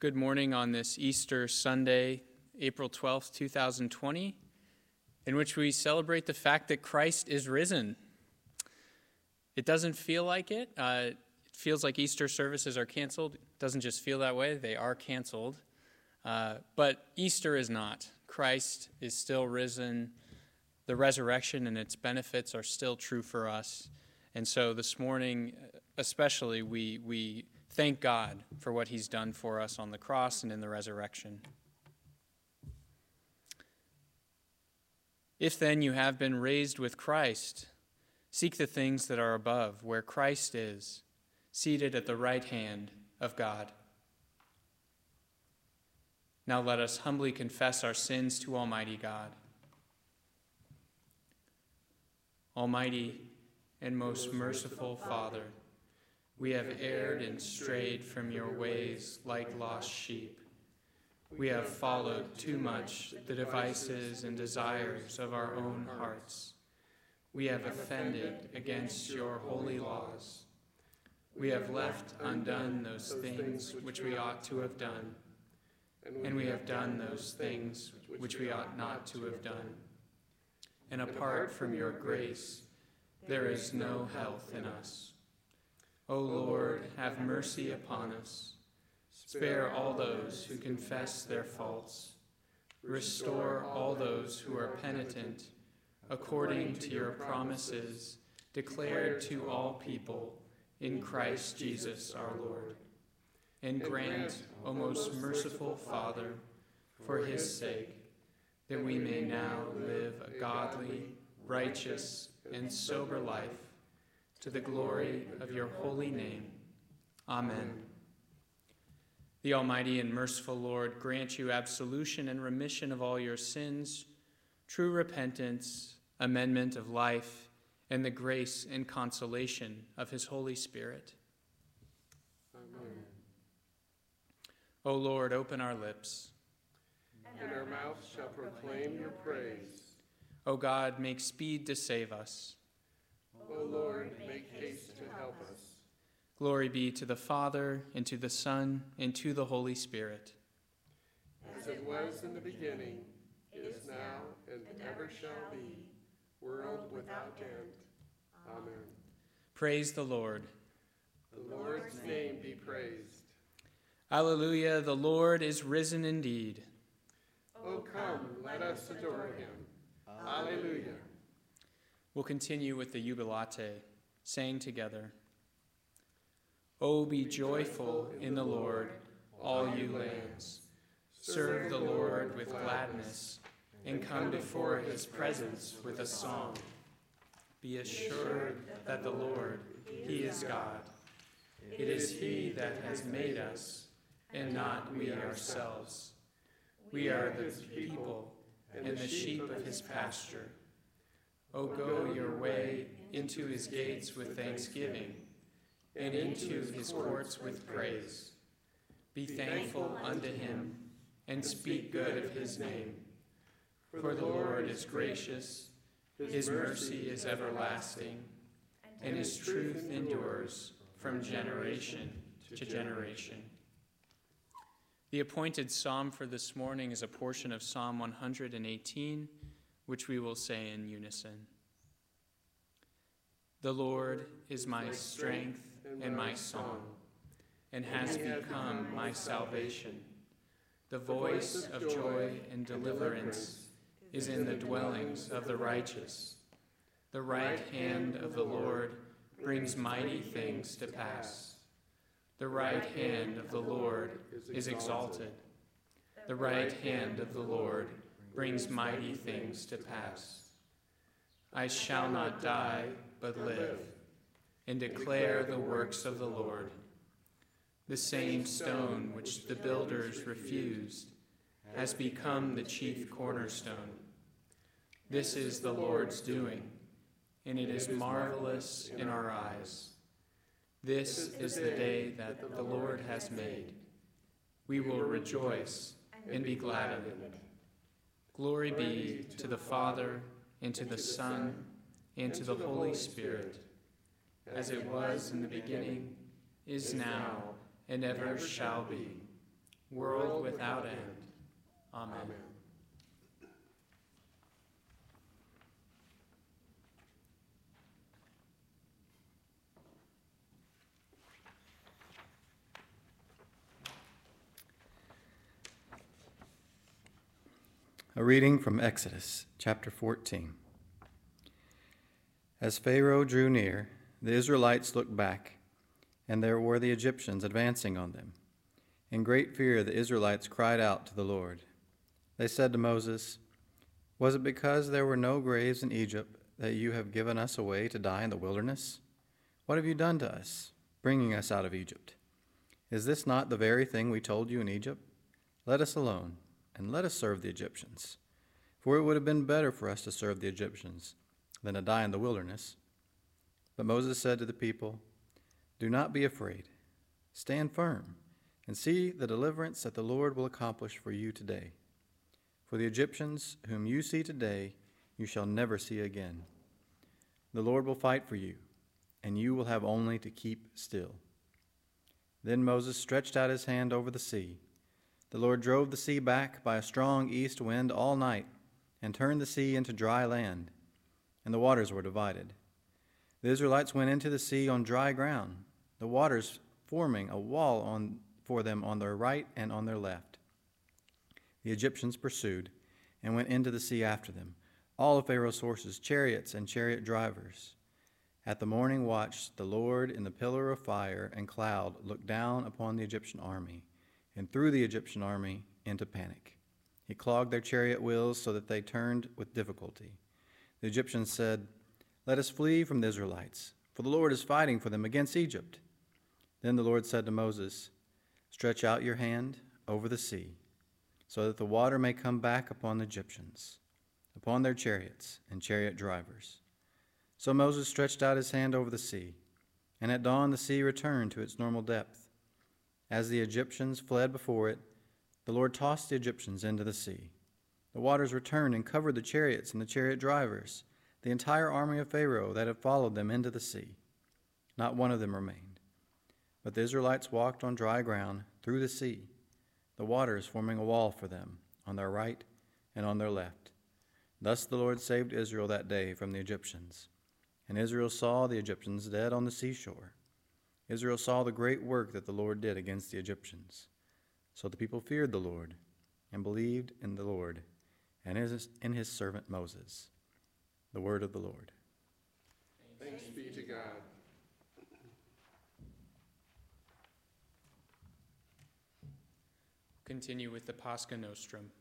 Good morning on this Easter Sunday, April 12th, 2020, in which we celebrate the fact that Christ is risen. It doesn't feel like it. It feels like Easter services are canceled. It doesn't just feel that way. They are canceled. But Easter is not. Christ is still risen. The resurrection and its benefits are still true for us. And so this morning, especially, we thank God for what he's done for us on the cross and in the resurrection. If then you have been raised with Christ, seek the things that are above, where Christ is, seated at the right hand of God. Now let us humbly confess our sins to Almighty God. Almighty and most merciful Father, we have erred and strayed from your ways like lost sheep. We have followed too much the devices and desires of our own hearts. We have offended against your holy laws. We have left undone those things which we ought to have done, and we have done those things which we ought not to have done. And apart from your grace, there is no health in us. O Lord, have mercy upon us. Spare all those who confess their faults. Restore all those who are penitent, according to your promises declared to all people in Christ Jesus our Lord. And grant, O most merciful Father, for his sake, that we may now live a godly, righteous, and sober life, to the glory of your holy name. Amen. The Almighty and merciful Lord grant you absolution and remission of all your sins, true repentance, amendment of life, and the grace and consolation of his Holy Spirit. Amen. O Lord, open our lips, and our mouth shall proclaim your praise. O God, make speed to save us. O Lord, make haste to help us. Glory be to the Father, and to the Son, and to the Holy Spirit. As it was in the beginning, is now, and ever shall be, world without end. Amen. Praise the Lord. The Lord's name be praised. Alleluia, the Lord is risen indeed. O come, let us adore him. Alleluia. We'll continue with the Jubilate, saying together, O be joyful in the Lord, all you lands. Serve the Lord with gladness, and come before his presence with a song. Be assured that the Lord, he is God. It is he that has made us, and not we ourselves. We are the people and the sheep of his pasture. O go your way into his gates with thanksgiving, and into his courts with praise. Be thankful unto him, and speak good of his name. For the Lord is gracious, his mercy is everlasting, and his truth endures from generation to generation. The appointed psalm for this morning is a portion of Psalm 118, which we will say in unison. The Lord is my strength and my song, and has become my salvation. The voice of joy and deliverance is in the dwellings of the righteous. The right hand of the Lord brings mighty things to pass. The right hand of the Lord is exalted. The right hand of the Lord brings mighty things to pass. I shall not die, but live, and declare the works of the Lord. The same stone which the builders refused has become the chief cornerstone. This is the Lord's doing, and it is marvelous in our eyes. This is the day that the Lord has made. We will rejoice and be glad in it. Glory be to the Father, and to the Son, and to the Holy Spirit, as it was in the beginning, is now, and ever shall be, world without end. Amen. A reading from Exodus, chapter 14. As Pharaoh drew near, the Israelites looked back, and there were the Egyptians advancing on them. In great fear, the Israelites cried out to the Lord. They said to Moses, "Was it because there were no graves in Egypt that you have given us away to die in the wilderness? What have you done to us, bringing us out of Egypt? Is this not the very thing we told you in Egypt? Let us alone, and let us serve the Egyptians. For it would have been better for us to serve the Egyptians than to die in the wilderness." But Moses said to the people, "Do not be afraid. Stand firm, and see the deliverance that the Lord will accomplish for you today. For the Egyptians whom you see today, you shall never see again. The Lord will fight for you, and you will have only to keep still." Then Moses stretched out his hand over the sea. The Lord drove the sea back by a strong east wind all night and turned the sea into dry land, and the waters were divided. The Israelites went into the sea on dry ground, the waters forming a wall for them on their right and on their left. The Egyptians pursued and went into the sea after them, all of Pharaoh's horses, chariots, and chariot drivers. At the morning watch, the Lord in the pillar of fire and cloud looked down upon the Egyptian army and threw the Egyptian army into panic. He clogged their chariot wheels so that they turned with difficulty. The Egyptians said, "Let us flee from the Israelites, for the Lord is fighting for them against Egypt." Then the Lord said to Moses, "Stretch out your hand over the sea, so that the water may come back upon the Egyptians, upon their chariots and chariot drivers." So Moses stretched out his hand over the sea, and at dawn the sea returned to its normal depth. As the Egyptians fled before it, the Lord tossed the Egyptians into the sea. The waters returned and covered the chariots and the chariot drivers, the entire army of Pharaoh that had followed them into the sea. Not one of them remained. But the Israelites walked on dry ground through the sea, the waters forming a wall for them on their right and on their left. Thus the Lord saved Israel that day from the Egyptians. And Israel saw the Egyptians dead on the seashore. Israel saw the great work that the Lord did against the Egyptians. So the people feared the Lord and believed in the Lord and in his servant Moses. The word of the Lord. Thanks be to God. Continue with the Pascha Nostrum.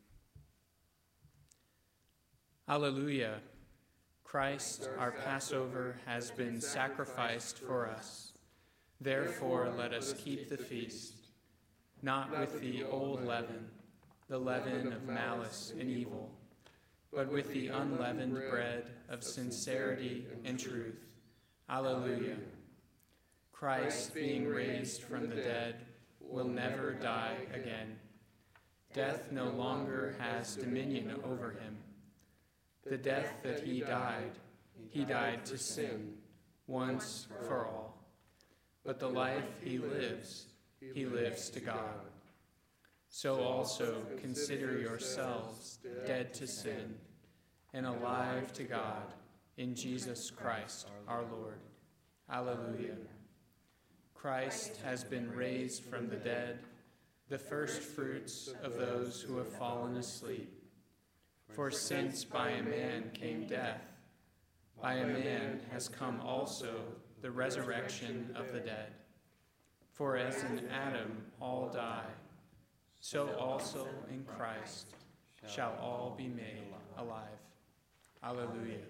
Alleluia. Christ, our Passover, has been sacrificed for us. Therefore, let us keep the feast, not with the old leaven, the leaven of malice and evil, but with the unleavened bread of sincerity and truth. Alleluia. Christ, being raised from the dead, will never die again. Death no longer has dominion over him. The death that he died to sin, once for all. But the life he lives to God. So also consider yourselves dead to sin and alive to God in Jesus Christ our Lord. Alleluia. Christ has been raised from the dead, the first fruits of those who have fallen asleep. For since by a man came death, by a man has come also the resurrection of the dead. For as in Adam all die, so also in Christ shall all be made alive. Alleluia.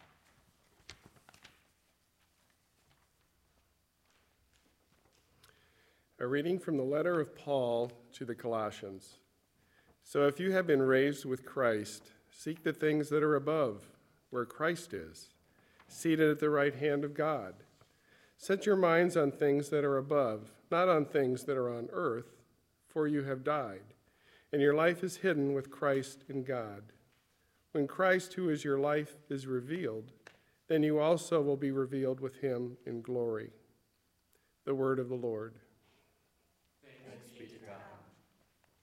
A reading from the letter of Paul to the Colossians. So if you have been raised with Christ, seek the things that are above, where Christ is, seated at the right hand of God. Set your minds on things that are above, not on things that are on earth, for you have died, and your life is hidden with Christ in God. When Christ, who is your life, is revealed, then you also will be revealed with him in glory. The word of the Lord. Thanks be to God.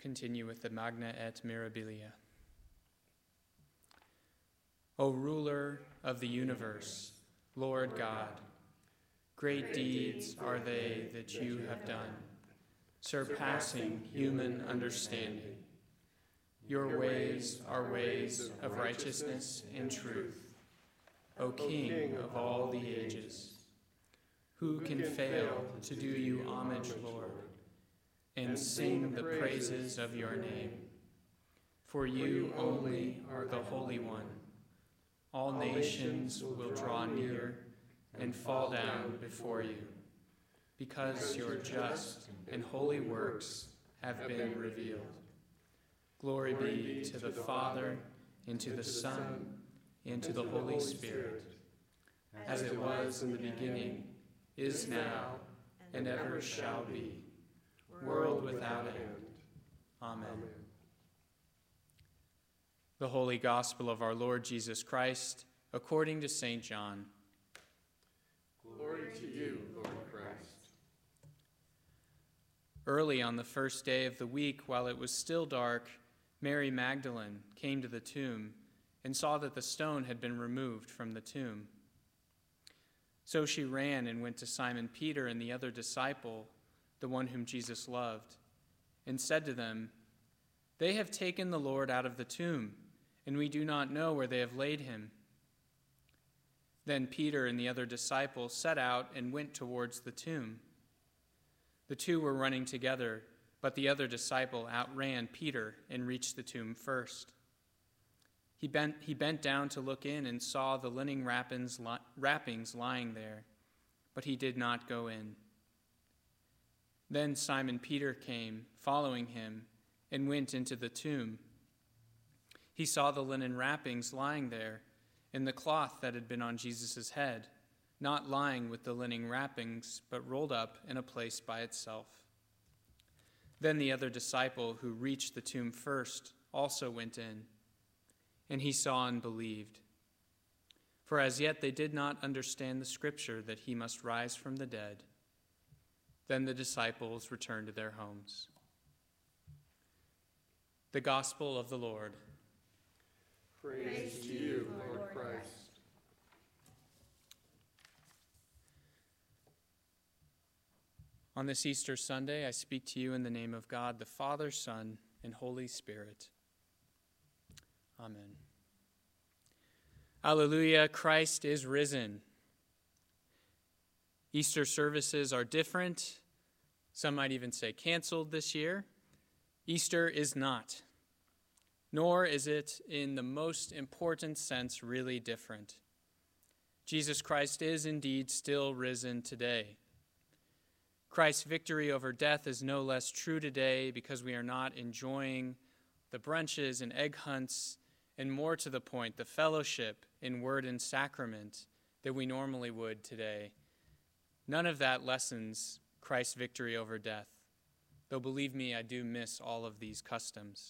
continue with the Magna et Mirabilia. O ruler of the universe, Lord God, great deeds are they that you have done, surpassing human understanding. Your ways are ways of righteousness and truth, O King of all the ages. Who can fail to do you homage, Lord, and sing the praises of your name? For you only are the Holy One. All nations will draw near and fall down before you, because your just and holy works have been revealed. Glory be to the Father, and to the Son, and to the Holy Spirit, as it was in the beginning, is now, and ever shall be, world without end. Amen. The Holy Gospel of our Lord Jesus Christ, according to St. John. Glory to you, Lord Christ. Early on the first day of the week, while it was still dark, Mary Magdalene came to the tomb and saw that the stone had been removed from the tomb. So she ran and went to Simon Peter and the other disciple, the one whom Jesus loved, and said to them, "They have taken the Lord out of the tomb, and we do not know where they have laid him." Then Peter and the other disciple set out and went towards the tomb. The two were running together, but the other disciple outran Peter and reached the tomb first. He bent down to look in and saw the linen wrappings lying there, but he did not go in. Then Simon Peter came, following him, and went into the tomb. He saw the linen wrappings lying there, and the cloth that had been on Jesus' head, not lying with the linen wrappings, but rolled up in a place by itself. Then the other disciple who reached the tomb first also went in, and he saw and believed. For as yet they did not understand the scripture that he must rise from the dead. Then the disciples returned to their homes. The Gospel of the Lord. Praise to you, Lord Christ. On this Easter Sunday, I speak to you in the name of God, the Father, Son, and Holy Spirit. Amen. Alleluia, Christ is risen. Easter services are different. Some might even say canceled this year. Easter is not, nor is it in the most important sense really different. Jesus Christ is indeed still risen today. Christ's victory over death is no less true today because we are not enjoying the brunches and egg hunts, and more to the point, the fellowship in word and sacrament that we normally would today. None of that lessens Christ's victory over death, though believe me, I do miss all of these customs.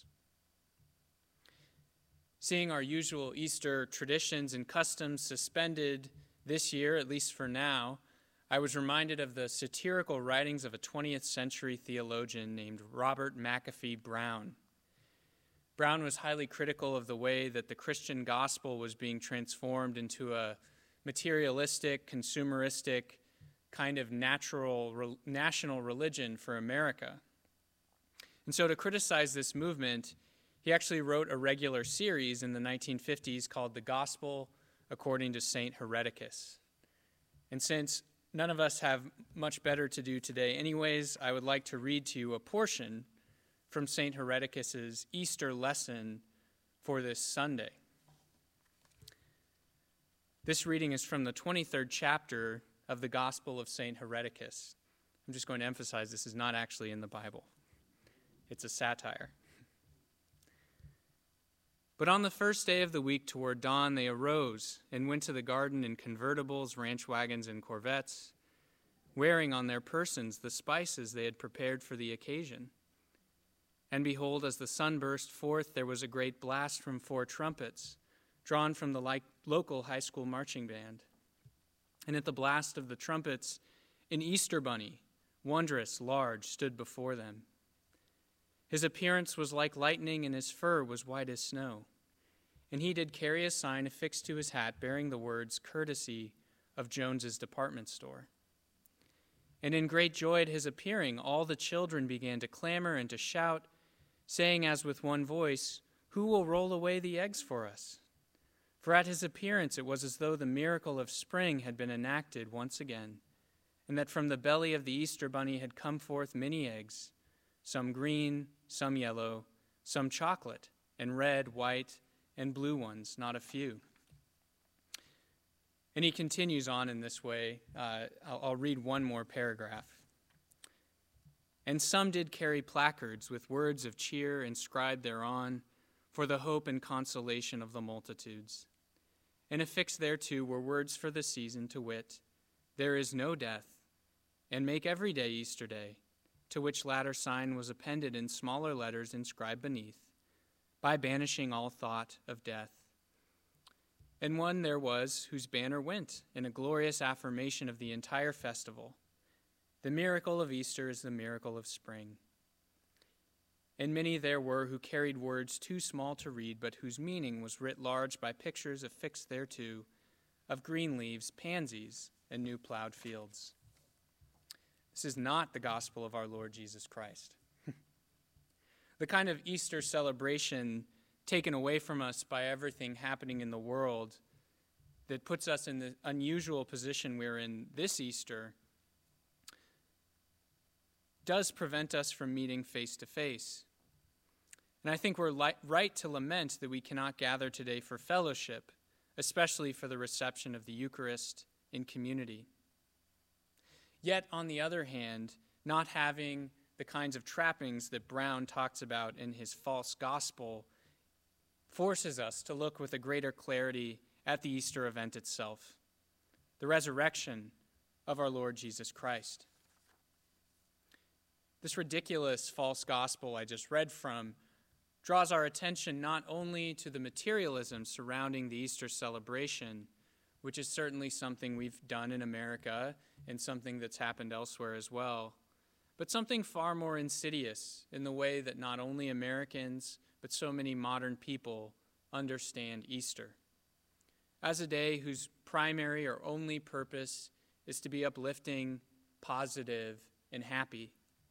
Seeing our usual Easter traditions and customs suspended this year, at least for now, I was reminded of the satirical writings of a 20th century theologian named Robert McAfee Brown. Brown was highly critical of the way that the Christian gospel was being transformed into a materialistic, consumeristic, kind of national religion for America. And so to criticize this movement, he actually wrote a regular series in the 1950s called The Gospel According to St. Hereticus. And since none of us have much better to do today anyways, I would like to read to you a portion from St. Hereticus's Easter lesson for this Sunday. This reading is from the 23rd chapter of the Gospel of St. Hereticus. I'm just going to emphasize this is not actually in the Bible. It's a satire. But on the first day of the week toward dawn, they arose and went to the garden in convertibles, ranch wagons, and corvettes, wearing on their persons the spices they had prepared for the occasion. And behold, as the sun burst forth, there was a great blast from 4 trumpets, drawn from the local high school marching band. And at the blast of the trumpets, an Easter bunny, wondrous large, stood before them. His appearance was like lightning, and his fur was white as snow. And he did carry a sign affixed to his hat bearing the words, Courtesy of Jones's department store. And in great joy at his appearing, all the children began to clamor and to shout, saying as with one voice, Who will roll away the eggs for us? For at his appearance it was as though the miracle of spring had been enacted once again, and that from the belly of the Easter bunny had come forth many eggs, some green, some yellow, some chocolate, and red, white, and blue ones, not a few. And he continues on in this way. I'll read one more paragraph. And some did carry placards with words of cheer inscribed thereon for the hope and consolation of the multitudes. And affixed thereto were words for the season, to wit, There is no death, and make every day Easter day, to which latter sign was appended in smaller letters inscribed beneath, by banishing all thought of death. And one there was whose banner went in a glorious affirmation of the entire festival. The miracle of Easter is the miracle of spring. And many there were who carried words too small to read, but whose meaning was writ large by pictures affixed thereto of green leaves, pansies, and new plowed fields. This is not the gospel of our Lord Jesus Christ. The kind of Easter celebration taken away from us by everything happening in the world that puts us in the unusual position we're in this Easter does prevent us from meeting face to face. And I think we're right to lament that we cannot gather today for fellowship, especially for the reception of the Eucharist in community. Yet, on the other hand, not having the kinds of trappings that Brown talks about in his false gospel forces us to look with a greater clarity at the Easter event itself, the resurrection of our Lord Jesus Christ. This ridiculous false gospel I just read from draws our attention not only to the materialism surrounding the Easter celebration, which is certainly something we've done in America and something that's happened elsewhere as well, but something far more insidious in the way that not only Americans, but so many modern people understand Easter as a day whose primary or only purpose is to be uplifting, positive, and happy.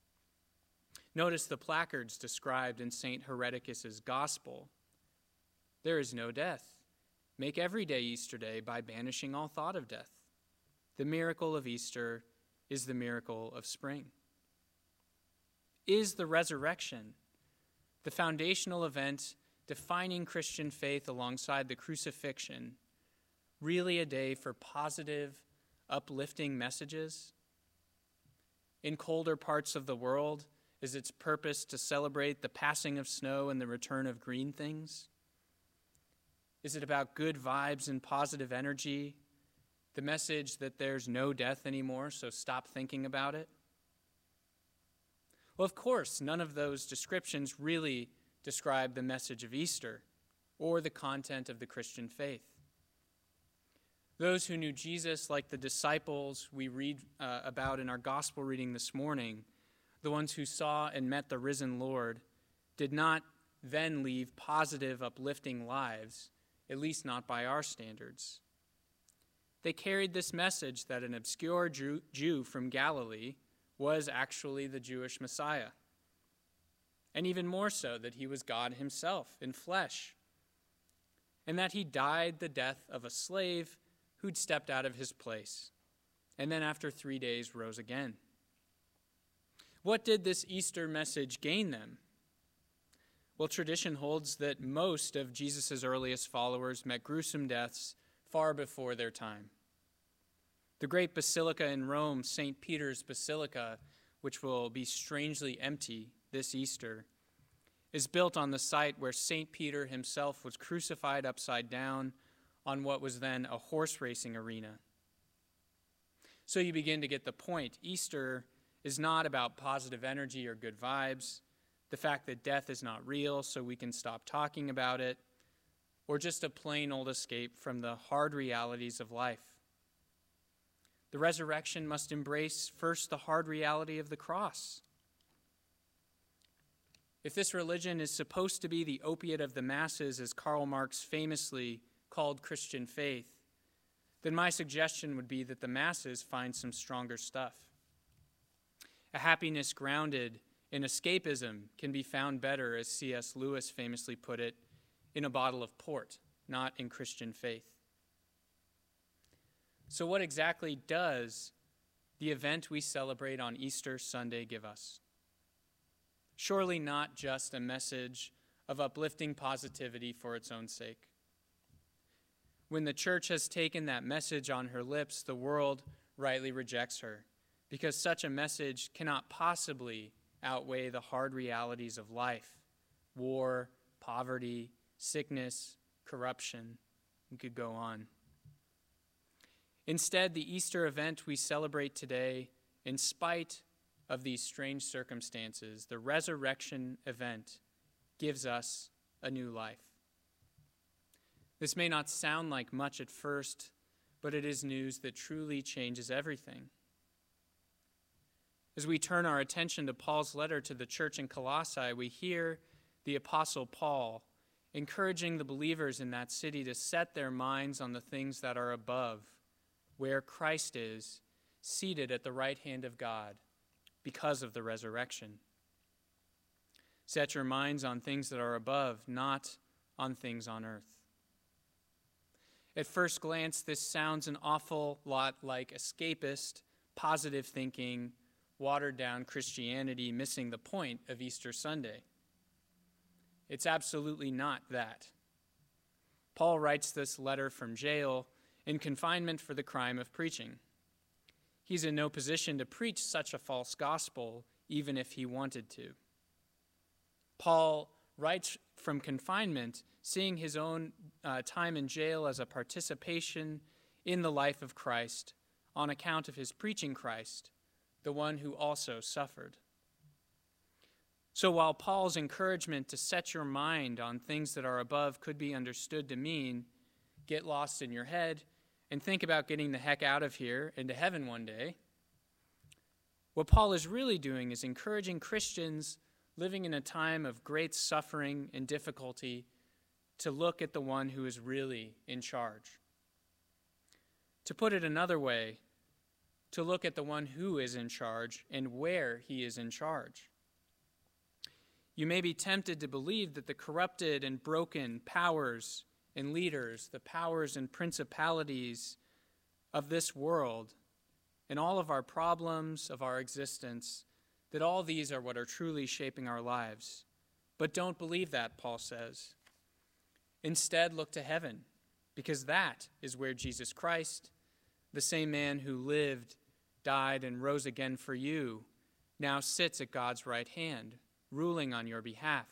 Notice the placards described in St. Hereticus's Gospel. There is no death. Make every day Easter day by banishing all thought of death. The miracle of Easter is the miracle of spring. Is the resurrection, the foundational event defining Christian faith alongside the crucifixion, really a day for positive, uplifting messages? In colder parts of the world, is its purpose to celebrate the passing of snow and the return of green things? Is it about good vibes and positive energy, the message that there's no death anymore, so stop thinking about it? Well, of course, none of those descriptions really describe the message of Easter or the content of the Christian faith. Those who knew Jesus, like the disciples we read about in our gospel reading this morning, the ones who saw and met the risen Lord, did not then leave positive, uplifting lives, at least not by our standards. They carried this message that an obscure Jew from Galilee was actually the Jewish Messiah, and even more so that he was God himself in flesh, and that he died the death of a slave who'd stepped out of his place, and then after 3 days rose again. What did this Easter message gain them? Well, tradition holds that most of Jesus' earliest followers met gruesome deaths far before their time. The great basilica in Rome, St. Peter's Basilica, which will be strangely empty this Easter, is built on the site where St. Peter himself was crucified upside down on what was then a horse racing arena. So you begin to get the point. Easter is not about positive energy or good vibes, the fact that death is not real so we can stop talking about it, or just a plain old escape from the hard realities of life. The resurrection must embrace first the hard reality of the cross. if this religion is supposed to be the opiate of the masses, as Karl Marx famously called Christian faith, then my suggestion would be that the masses find some stronger stuff. A happiness grounded in escapism can be found better, as C.S. Lewis famously put it, in a bottle of port, not in Christian faith. So what exactly does the event we celebrate on Easter Sunday give us? Surely not just a message of uplifting positivity for its own sake. When the church has taken that message on her lips, the world rightly rejects her, because such a message cannot possibly outweigh the hard realities of life: war, poverty, sickness, corruption. We could go on. Instead, the Easter event we celebrate today, in spite of these strange circumstances, the resurrection event, gives us a new life. This may not sound like much at first, but it is news that truly changes everything. As we turn our attention to Paul's letter to the church in Colossae, we hear the Apostle Paul encouraging the believers in that city to set their minds on the things that are above, where Christ is, seated at the right hand of God, because of the resurrection. Set your minds on things that are above, not on things on earth. At first glance, this sounds an awful lot like escapist, positive thinking, watered-down Christianity missing the point of Easter Sunday. It's absolutely not that. Paul writes this letter from jail in confinement for the crime of preaching. He's in no position to preach such a false gospel, even if he wanted to. Paul writes from confinement, seeing his own time in jail as a participation in the life of Christ on account of his preaching Christ, the one who also suffered. So while Paul's encouragement to set your mind on things that are above could be understood to mean get lost in your head and think about getting the heck out of here into heaven one day, what Paul is really doing is encouraging Christians living in a time of great suffering and difficulty to look at the one who is really in charge. To put it another way, to look at the one who is in charge and where he is in charge. You may be tempted to believe that the corrupted and broken powers and leaders, the powers and principalities of this world, and all of our problems of our existence, that all these are what are truly shaping our lives. But don't believe that, Paul says. Instead, look to heaven, because that is where Jesus Christ, the same man who lived, died, and rose again for you, now sits at God's right hand, ruling on your behalf.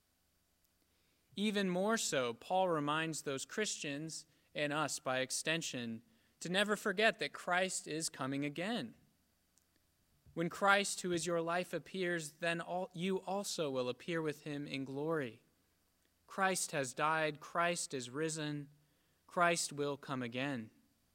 Even more so, Paul reminds those Christians, and us by extension, to never forget that Christ is coming again. When Christ, who is your life, appears, then you also will appear with him in glory. Christ has died, Christ is risen, Christ will come again.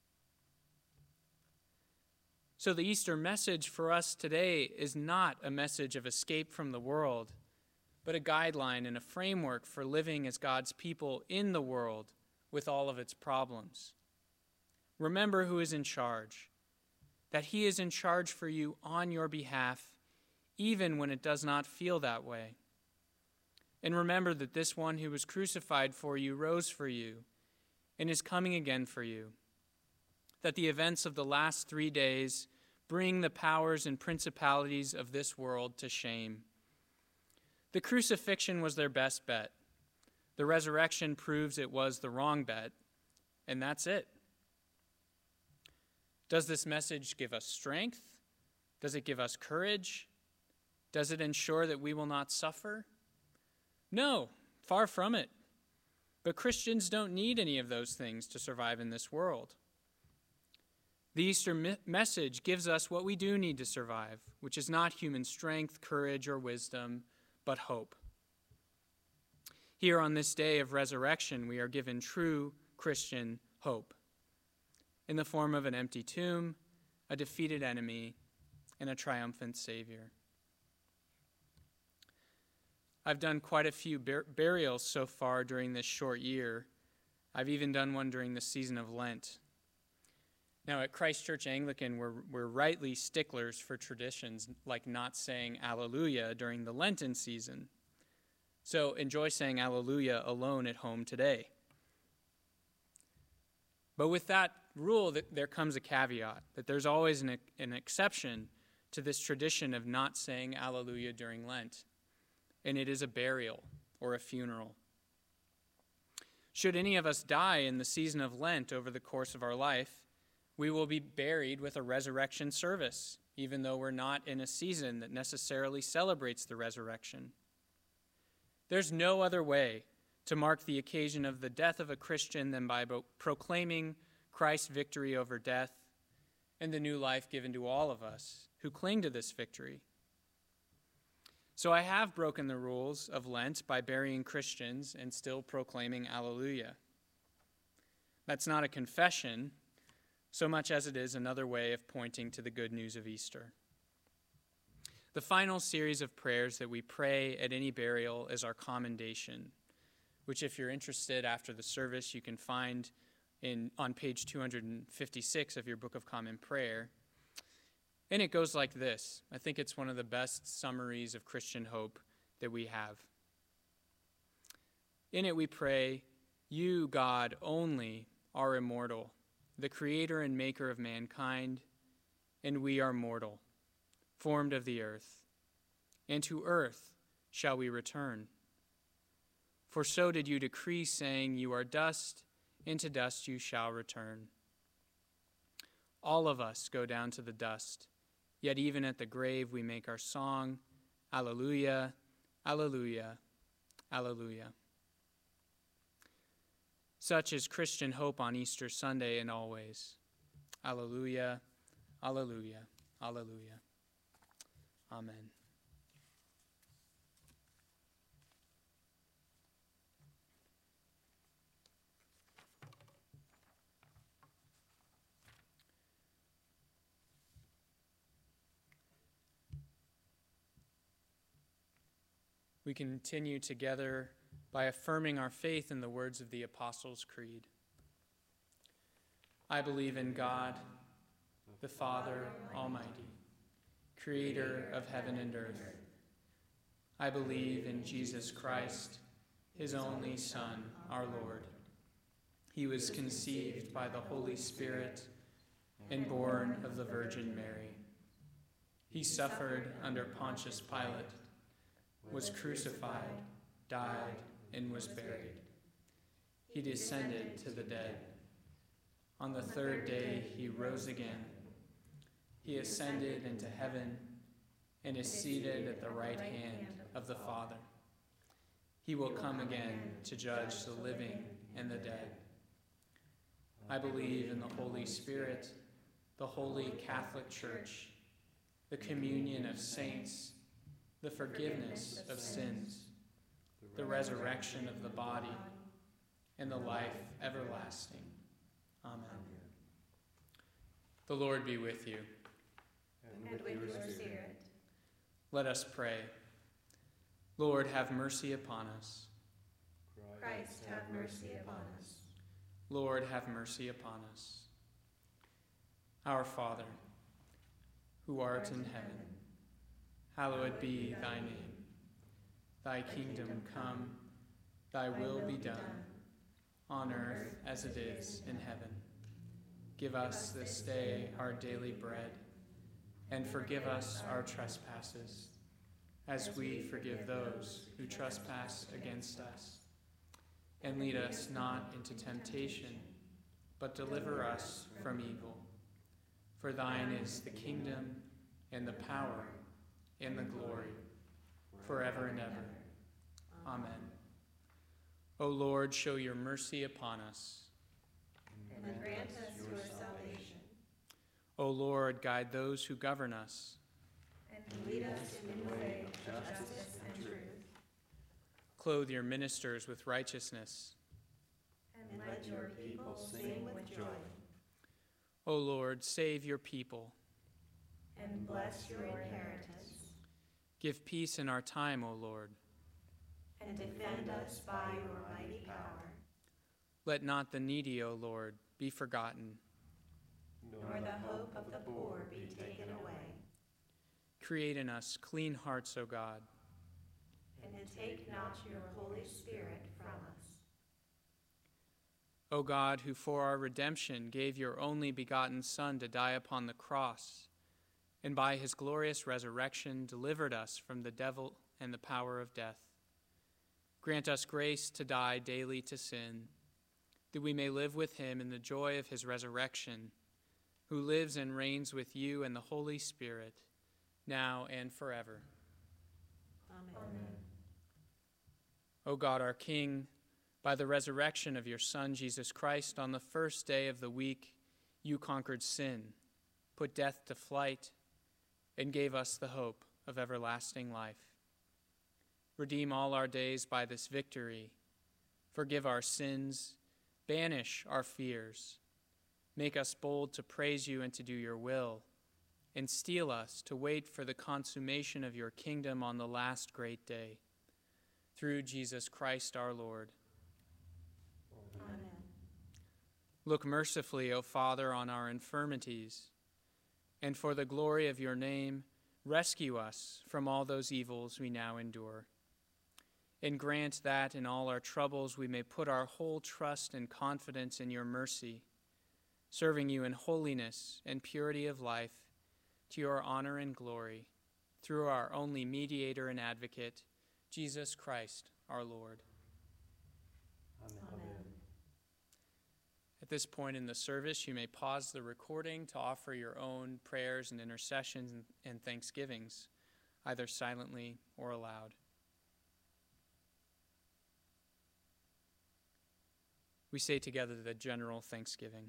So the Easter message for us today is not a message of escape from the world, but a guideline and a framework for living as God's people in the world with all of its problems. Remember who is in charge, that he is in charge for you on your behalf, even when it does not feel that way. And remember that this one who was crucified for you rose for you and is coming again for you, that the events of the last 3 days bring the powers and principalities of this world to shame. The crucifixion was their best bet. The resurrection proves it was the wrong bet, and that's it. Does this message give us strength? Does it give us courage? Does it ensure that we will not suffer? No, far from it. But Christians don't need any of those things to survive in this world. The Easter message gives us what we do need to survive, which is not human strength, courage, or wisdom, but hope. Here on this day of resurrection, we are given true Christian hope in the form of an empty tomb, a defeated enemy, and a triumphant Savior. I've done quite a few burials so far during this short year. I've even done one during the season of Lent. Now, at Christ Church Anglican, we're rightly sticklers for traditions like not saying Alleluia during the Lenten season. So enjoy saying Alleluia alone at home today. But with that rule, there comes a caveat, that there's always an exception to this tradition of not saying Alleluia during Lent, and it is a burial or a funeral. Should any of us die in the season of Lent over the course of our life, we will be buried with a resurrection service, even though we're not in a season that necessarily celebrates the resurrection. There's no other way to mark the occasion of the death of a Christian than by proclaiming Christ's victory over death and the new life given to all of us who cling to this victory. So I have broken the rules of Lent by burying Christians and still proclaiming Alleluia. That's not a confession, so much as it is another way of pointing to the good news of Easter. The final series of prayers that we pray at any burial is our commendation, which, if you're interested after the service, you can find on page 256 of your Book of Common Prayer. And it goes like this. I think it's one of the best summaries of Christian hope that we have. In it we pray, "You, God, only are immortal, the creator and maker of mankind, and we are mortal, formed of the earth. And to earth shall we return. For so did you decree, saying, you are dust, and to dust you shall return. All of us go down to the dust, yet even at the grave we make our song, Alleluia, Alleluia, Alleluia." Such is Christian hope on Easter Sunday and always. Alleluia, Alleluia, Alleluia. Amen. We continue together by affirming our faith in the words of the Apostles' Creed. I believe in God, the Father Almighty, creator of heaven and earth. I believe in Jesus Christ, his only Son, our Lord. He was conceived by the Holy Spirit and born of the Virgin Mary. He suffered under Pontius Pilate, was crucified, died, and was buried. He descended to the dead. On the third day he rose again. He ascended into heaven and is seated at the right hand of the Father. He will come again to judge the living and the dead. I believe in the Holy Spirit, the Holy Catholic Church, the communion of saints, the forgiveness of sins, the resurrection of the body, and the life everlasting. Amen. The Lord be with you. And with your spirit. Let us pray. Lord, have mercy upon us. Christ, have mercy upon us. Lord, have mercy upon us. Our Father, who art in heaven, hallowed be thy name. Thy kingdom come, thy will be done, on earth as it is in heaven. Give us this day our daily bread, and forgive us our trespasses, as we forgive those who trespass against us. And lead us not into temptation, but deliver us from evil. For thine is the kingdom, and the power, and the glory, forever and ever. Amen. O Lord, show your mercy upon us. And grant us your salvation. O Lord, guide those who govern us. And lead us in the way of justice and truth. Clothe your ministers with righteousness. And let your people sing with joy. O Lord, save your people. And bless your inheritance. Give peace in our time, O Lord. and defend us by your mighty power. Let not the needy, O Lord, be forgotten, Nor the hope of the poor be taken away. Create in us clean hearts, O God, And take not your Holy Spirit from us. O God, who for our redemption gave your only begotten Son to die upon the cross, and by his glorious resurrection delivered us from the devil and the power of death. Grant us grace to die daily to sin, that we may live with him in the joy of his resurrection, who lives and reigns with you and the Holy Spirit, now and forever. Amen. O God, our King, by the resurrection of your Son, Jesus Christ, on the first day of the week, you conquered sin, put death to flight, and gave us the hope of everlasting life. Redeem all our days by this victory. Forgive our sins, banish our fears. Make us bold to praise you and to do your will, and steel us to wait for the consummation of your kingdom on the last great day. Through Jesus Christ our Lord. Amen. Look mercifully, O Father, on our infirmities, and for the glory of your name, rescue us from all those evils we now endure. And grant that in all our troubles we may put our whole trust and confidence in your mercy, serving you in holiness and purity of life, to your honor and glory, through our only mediator and advocate, Jesus Christ our Lord. Amen. At this point in the service, you may pause the recording to offer your own prayers and intercessions and thanksgivings, either silently or aloud. We say together the general thanksgiving.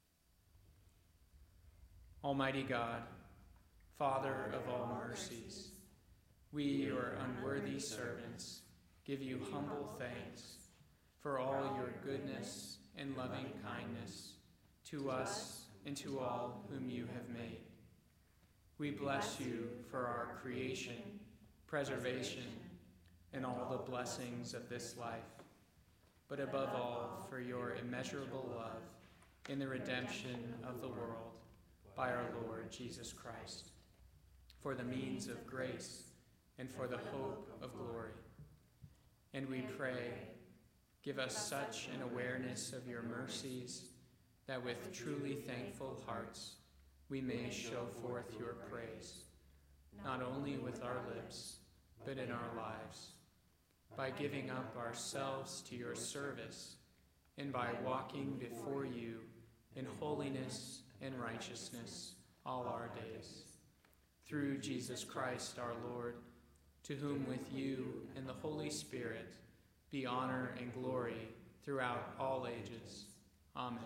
Almighty God, Father of all mercies, we, your unworthy servants, give you humble thanks for all your goodness and loving kindness to us and to all whom you have made. We bless you for our creation, preservation, and all the blessings of this life, but above all for your immeasurable love in the redemption of the world by our Lord Jesus Christ, for the means of grace and for the hope of glory. And we pray, give us such an awareness of your mercies that with truly thankful hearts we may show forth your praise, not only with our lips, but in our lives, by giving up ourselves to your service and by walking before you in holiness and righteousness all our days. Through Jesus Christ our Lord, to whom with you and the Holy Spirit be honor and glory throughout all ages. Amen.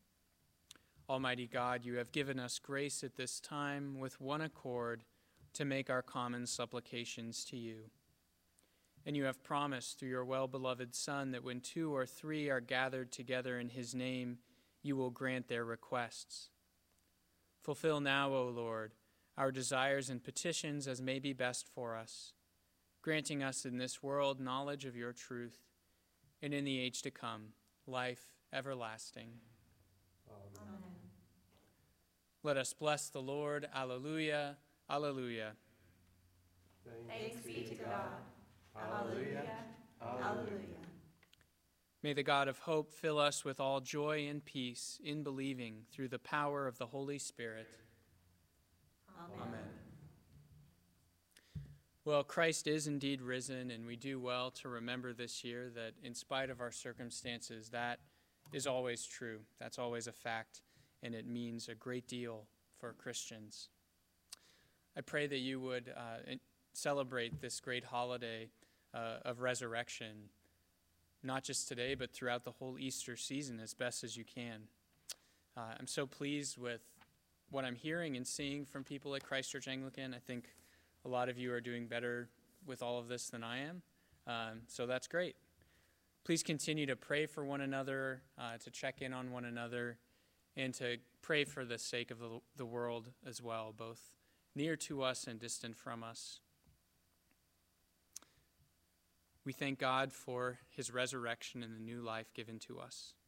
Almighty God, you have given us grace at this time with one accord to make our common supplications to you. And you have promised through your well-beloved Son that when 2 or 3 are gathered together in his name, you will grant their requests. Fulfill now, O Lord, our desires and petitions as may be best for us, granting us in this world knowledge of your truth, and in the age to come, life everlasting. Amen. Let us bless the Lord. Alleluia, alleluia. Thanks be to God. Alleluia. Alleluia. May the God of hope fill us with all joy and peace in believing through the power of the Holy Spirit. Amen. Well, Christ is indeed risen, and we do well to remember this year that in spite of our circumstances, that is always true. That's always a fact, and it means a great deal for Christians. I pray that you would celebrate this great holiday of resurrection, not just today, but throughout the whole Easter season as best as you can. I'm so pleased with what I'm hearing and seeing from people at Christ Church Anglican. I think a lot of you are doing better with all of this than I am, so that's great. Please continue to pray for one another, to check in on one another, and to pray for the sake of the world as well, both near to us and distant from us. We thank God for his resurrection and the new life given to us.